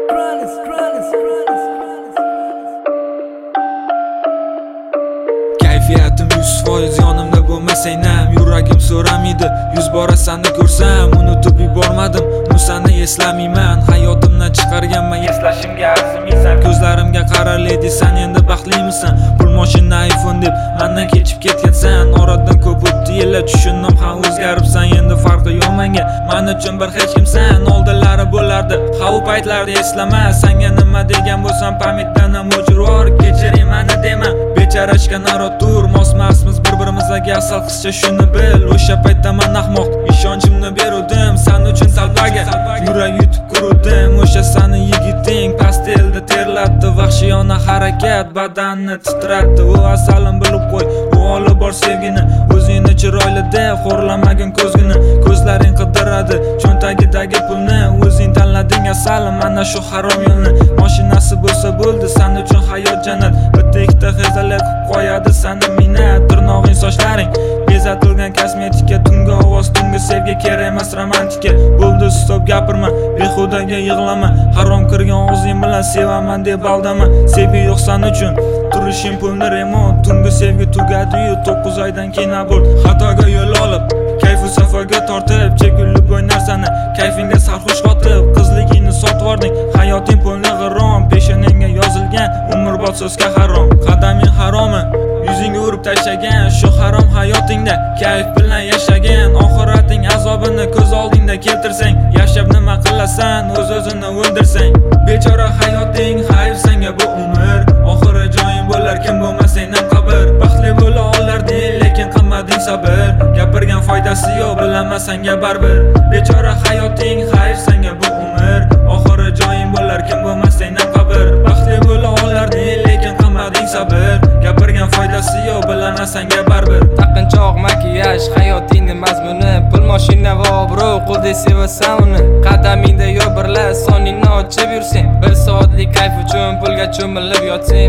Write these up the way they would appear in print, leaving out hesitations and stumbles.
Kayfiyatim 100% yonimda bo'lmasaynam, yuragim so'ramaydi. 100 bora seni ko'rsam, unutib yubormadim. Seni eslamayman, hayotimdan chiqarganman, eslashimga arzimaysan. Ko'zlarimga qara lady, sen endi baxtlimisan? Pul, mashina, iPhone deb mendan kechib ketgansan. Oradan ko'p o'tdi yillar, tushundim ham o'zgaribsan. Endi farqi yo'q menga, men uchun bir hech kimsan. Oldinlari bo'lardi, ha u paytlarni eslama. Senga nima degan bo'lsam, pamitdan ham o'chirvor. Kechiring meni dema, becharashga narotur. Mos-marsmiz bir-birimizga, asal qizcha shuni bil. O'sha paytda men ahmoq ishonchimni beruvdim sen uchun salbaga. Yurak yutib quruvdim, o'sha seni yigiting pastelda terlatdi. Vahshiyona harakat badanni titratdi. U asalim bilib qo'y, u olib bor sevgini. O'zingni chiroyli deb xo'rlamagin ko'zgini. Ko'zlaring qidiradi cho'ntagidagi pulni. O'zing tanlading asalim mana shu harom yo'lni. Mashinasi bo'lsa bo'ldi, sen uchun hayot jannat. Bitta ikkita xezalak qilib qo'yadi seni minnat. Tirnog'ing, sochlaring bezatilgan kosmetika. Tungi ovoz, tungi sevgi kerak emas romantika. Bo'ldi stop gapirma, behudaga yig'lama. Harom kirgan og'zing bilan sevaman deb aldama. Sevgi yo'q sen uchun turishing pulni remont. Tungi sevgi tugadi-yu 9 oydan keyin abort. Xatoga yo'l olib kayfu safoga tortib, chekilib o'ynar seni kayfingga sarxush qotib. Qizligingni sotib, hayoting pulni g'irom. Peshonangga yozilgan umrbod so'zga harom. Qadaming haromi, yuzingga urib tashlagan. Shu harom hayotingda kayf bilan yashagan. Oxirating azobini ko'z oldingda keltirsang, yashab nima qilasan, o'z-o'zini o'ldirsang. Bechora hayoting, xayr senga bu umr. Oxiri joying bo'lar, kim bo'lmasang ham qabr. Baxtli bo'la olarding, lekin qilmading sabr. Gapirgan foydasi yo'q, bilaman senga baribir. Bechora hayoting, xayr senga bu umr. Oxiri joying bo'lar, kim bo'lmasang ham qabr. Baxtli bo'la olarding, lekin qilmading sabr. Gapirgan foydasi yo'q, bilaman senga baribir. Taqinchoq makiyaj hayotingni mazmuni. Pul, mashina va obro' qo'lda sevasan uni. Qadamingda yo'q birlar, soningni ochib yursang. 1 soatlik kayf uchun pulga cho'milib yotsang.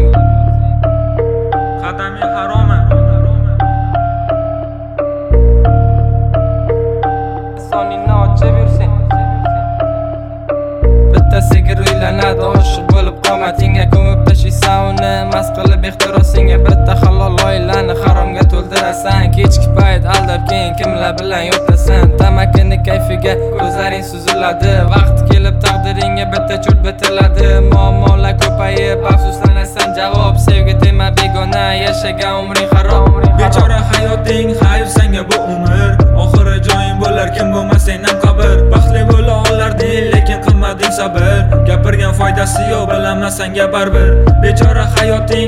Qadaming haromi, soningni ochib yursang. Bitta sigir uylanadi, oshiq bo'lib qomatingga ko'mib tashiysan uni. Mast qilib ehtirosinga bitta halol oilani haromga to'ldirasan. Kechki payt aldab keyin kimlar bilan yo'tasan. Tamakini kayfiga ko'zlaring suziladi. Vaqt kelib taqdiringga bitta cho'rt bitiladi. Muammolar ko'payib afsuslanasan, javob sevgi tema begona. Yashagan umring harom. Bechora hayoting, xayr senga bu umr. Oxiri joying bo'lar, kim bo'lmasang ham qabr. Baxtli bo'la olarding, lekin qilmading sabr. Gapirgan foydasi yo'q, bilaman senga baribir. Bechora hayoting,